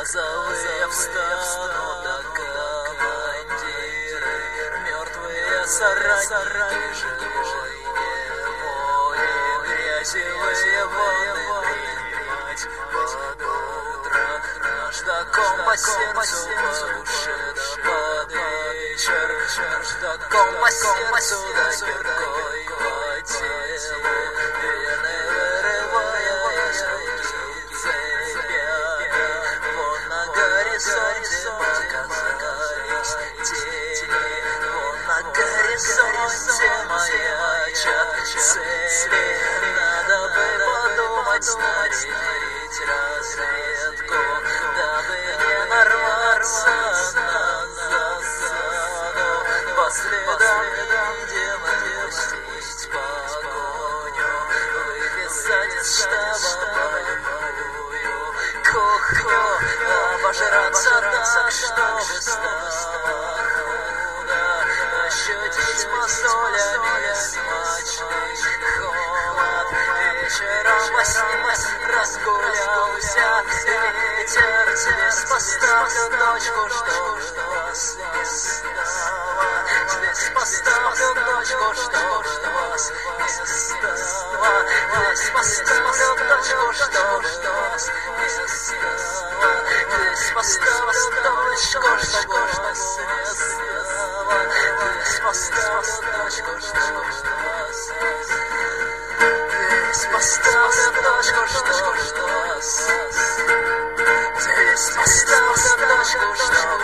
Розовые встанут, да командиры, мертвые соратники, живой неволи, грязевые волны принимать под утро. Наш доком по сердцу, по душе, да под вечер. Наш доком по сердцу, да киркой по телу, вены вырывая из руки цепями. Вон на горизонте показались тени, вон на горизонте маячат цели. Надо бы подумать, снарядить разведку, дабы не нарваться на засаду. По следам демона пустить погоню, выписать из штаба полевую кухню, обожраться так, чтобы стало худо, ощутить мозолями смачный холод. Вечером во сне разгулялся ветер, здесь поставлю дочку, чтобы вас не стало. Здесь поставлю дочку, чтобы вас не стало. Здесь поставлю дочку, чтобы вас не стало. Здесь поставлю дочку, чтобы вас не стало. Здесь поставлю дочку, чтобы вас не стало. Здесь поставлю дочку, чтобы вас. Здесь поставлю дочку, чтобы